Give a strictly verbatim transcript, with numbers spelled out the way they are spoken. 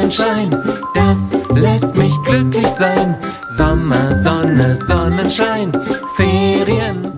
Sonnenschein, das lässt mich glücklich sein. Sommer, Sonne, Sonnenschein, Ferien,